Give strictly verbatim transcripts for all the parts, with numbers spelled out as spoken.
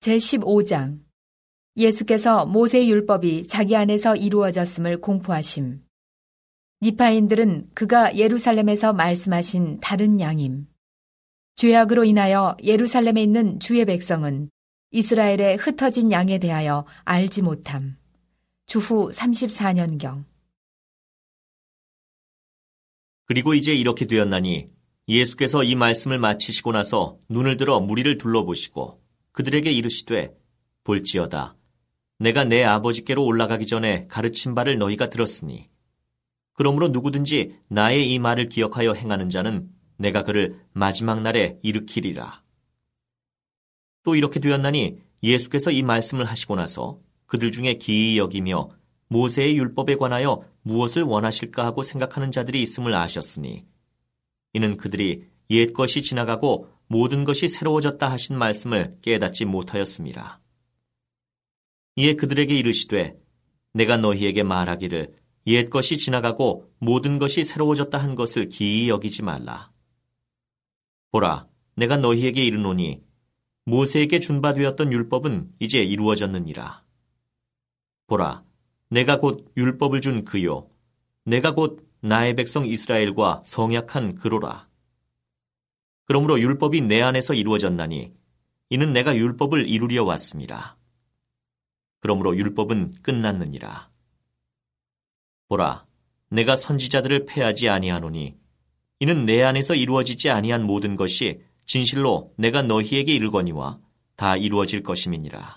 제십오 장. 예수께서 모세의 율법이 자기 안에서 이루어졌음을 공포하심. 니파인들은 그가 예루살렘에서 말씀하신 다른 양임. 죄악으로 인하여 예루살렘에 있는 주의 백성은 이스라엘의 흩어진 양에 대하여 알지 못함. 주후 삼십사 년경. 그리고 이제 이렇게 되었나니 예수께서 이 말씀을 마치시고 나서 눈을 들어 무리를 둘러보시고 그들에게 이르시되 볼지어다 내가 내 아버지께로 올라가기 전에 가르친 바를 너희가 들었으니 그러므로 누구든지 나의 이 말을 기억하여 행하는 자는 내가 그를 마지막 날에 일으키리라. 또 이렇게 되었나니 예수께서 이 말씀을 하시고 나서 그들 중에 기이 여기며 모세의 율법에 관하여 무엇을 원하실까 하고 생각하는 자들이 있음을 아셨으니 이는 그들이 옛 것이 지나가고 모든 것이 새로워졌다 하신 말씀을 깨닫지 못하였습니다. 이에 그들에게 이르시되 내가 너희에게 말하기를 옛 것이 지나가고 모든 것이 새로워졌다 한 것을 기이 여기지 말라. 보라, 내가 너희에게 이르노니 모세에게 준바되었던 율법은 이제 이루어졌느니라. 보라, 내가 곧 율법을 준 그요 내가 곧 나의 백성 이스라엘과 성약한 그로라. 그러므로 율법이 내 안에서 이루어졌나니 이는 내가 율법을 이루려 왔습니다. 그러므로 율법은 끝났느니라. 보라, 내가 선지자들을 패하지 아니하노니 이는 내 안에서 이루어지지 아니한 모든 것이 진실로 내가 너희에게 이르거니와 다 이루어질 것임이니라.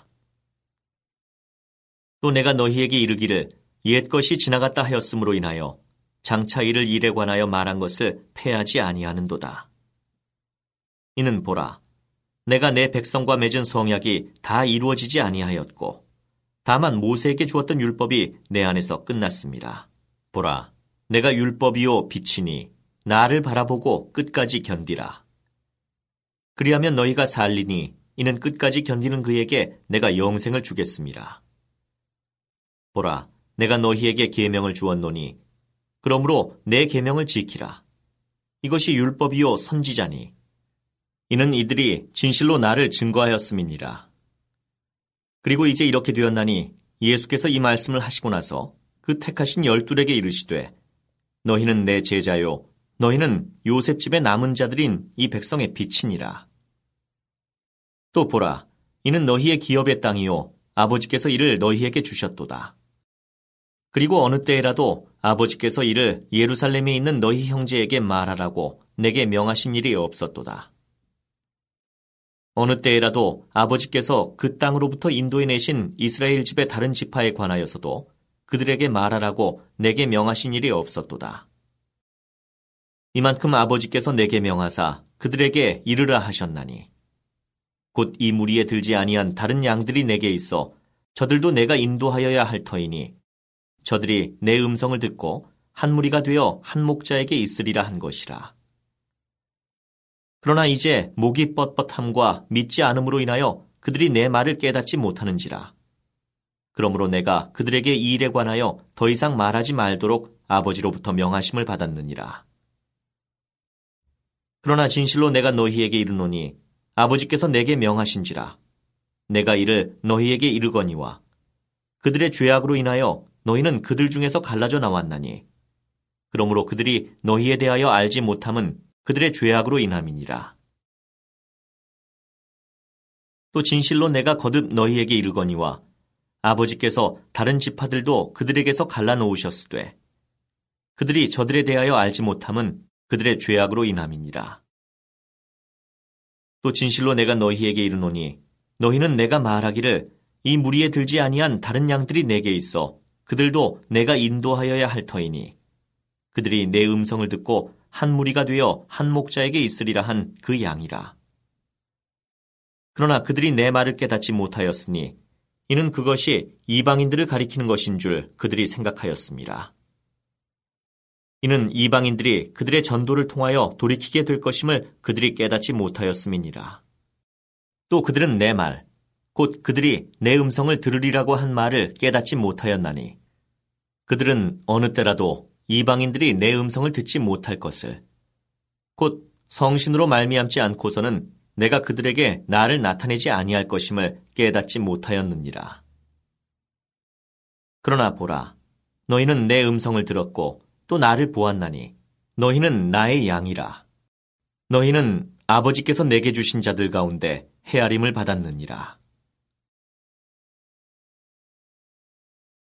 또 내가 너희에게 이르기를 옛 것이 지나갔다 하였으므로 인하여 장차 이를 일에 관하여 말한 것을 패하지 아니하는도다. 이는 보라, 내가 내 백성과 맺은 성약이 다 이루어지지 아니하였고 다만 모세에게 주었던 율법이 내 안에서 끝났습니다. 보라, 내가 율법이요 빛이니 나를 바라보고 끝까지 견디라. 그리하면 너희가 살리니 이는 끝까지 견디는 그에게 내가 영생을 주겠습니다. 보라, 내가 너희에게 계명을 주었노니 그러므로 내 계명을 지키라. 이것이 율법이요 선지자니 이는 이들이 진실로 나를 증거하였음이니라. 그리고 이제 이렇게 되었나니 예수께서 이 말씀을 하시고 나서 그 택하신 열둘에게 이르시되 너희는 내 제자요 너희는 요셉 집의 남은 자들인 이 백성의 빛이니라. 또 보라, 이는 너희의 기업의 땅이요 아버지께서 이를 너희에게 주셨도다. 그리고 어느 때에라도 아버지께서 이를 예루살렘에 있는 너희 형제에게 말하라고 내게 명하신 일이 없었도다. 어느 때에라도 아버지께서 그 땅으로부터 인도해 내신 이스라엘 집의 다른 지파에 관하여서도 그들에게 말하라고 내게 명하신 일이 없었도다. 이만큼 아버지께서 내게 명하사 그들에게 이르라 하셨나니 곧 이 무리에 들지 아니한 다른 양들이 내게 있어 저들도 내가 인도하여야 할 터이니 저들이 내 음성을 듣고 한 무리가 되어 한 목자에게 있으리라 한 것이라. 그러나 이제 목이 뻣뻣함과 믿지 않음으로 인하여 그들이 내 말을 깨닫지 못하는지라. 그러므로 내가 그들에게 이 일에 관하여 더 이상 말하지 말도록 아버지로부터 명하심을 받았느니라. 그러나 진실로 내가 너희에게 이르노니 아버지께서 내게 명하신지라. 내가 이를 너희에게 이르거니와 그들의 죄악으로 인하여 너희는 그들 중에서 갈라져 나왔나니 그러므로 그들이 너희에 대하여 알지 못함은 그들의 죄악으로 인함이니라. 또 진실로 내가 거듭 너희에게 이르거니와 아버지께서 다른 지파들도 그들에게서 갈라놓으셨으되 그들이 저들에 대하여 알지 못함은 그들의 죄악으로 인함이니라. 또 진실로 내가 너희에게 이르노니 너희는 내가 말하기를 이 무리에 들지 아니한 다른 양들이 내게 있어 그들도 내가 인도하여야 할 터이니 그들이 내 음성을 듣고 한 무리가 되어 한 목자에게 있으리라 한 그 양이라. 그러나 그들이 내 말을 깨닫지 못하였으니 이는 그것이 이방인들을 가리키는 것인 줄 그들이 생각하였습니다. 이는 이방인들이 그들의 전도를 통하여 돌이키게 될 것임을 그들이 깨닫지 못하였음이니라. 또 그들은 내 말, 곧 그들이 내 음성을 들으리라고 한 말을 깨닫지 못하였나니 그들은 어느 때라도 이방인들이 내 음성을 듣지 못할 것을 곧 성신으로 말미암지 않고서는 내가 그들에게 나를 나타내지 아니할 것임을 깨닫지 못하였느니라. 그러나 보라, 너희는 내 음성을 들었고 또 나를 보았나니 너희는 나의 양이라. 너희는 아버지께서 내게 주신 자들 가운데 헤아림을 받았느니라.